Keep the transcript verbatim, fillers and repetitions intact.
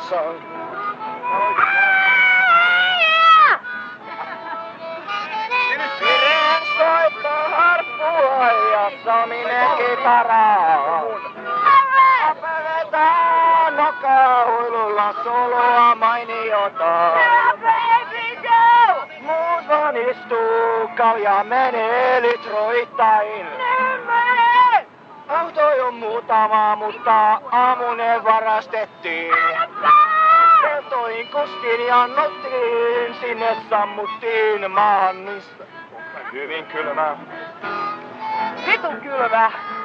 tuossa on. Siren soittaa harppua ja Saminen kitaraa. Apetetaan nokkahuilulla soloa mainiota. Muut vaan istuu, kalja menee litroittain. Autoja on muutama, mutta aamunen varastettiin. Kertoin kuskin ja annottiin, sinne sammuttiin maahan. Hyvin kylmä. Vitun kylmä.